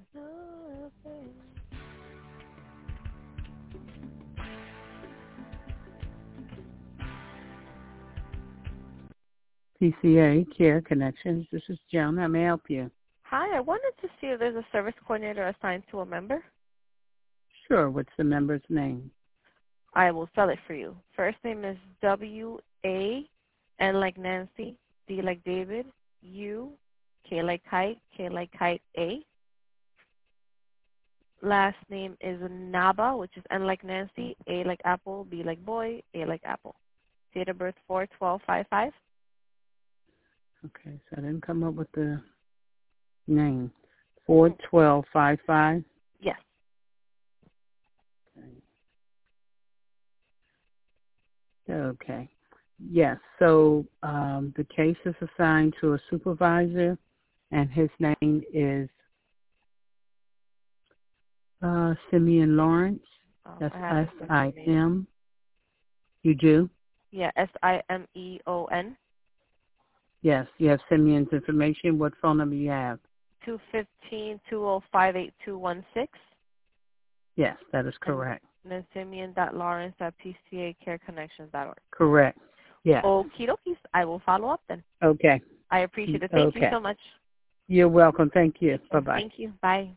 PCA Care Connections. This is Joan. How may I help you? Hi, I wanted to see if there's a service coordinator assigned to a member. Sure. What's the member's name? I will spell it for you. First name is W-A, N like Nancy, D like David, U, K like Kite, A. Last name is Naba, which is N like Nancy, A like Apple, B like Boy, A like Apple. Date of birth 4/12/55. Okay, so I didn't come up with the name. 41255. Yes. Okay. Yes. So the case is assigned to a supervisor, and his name is Simeon Lawrence. That's S-I-M. You do? Yeah, S-I-M-E-O-N. Yes. You have Simeon's information. What phone number you have? 215-205-8216. Yes, that is correct. And then Simeon.Lawrence@PCACareConnections.org. Correct. Yes. Okie dokies. I will follow up then. Okay. I appreciate it. Thank you so much. You're welcome. Thank you. Bye-bye. Thank you. Bye.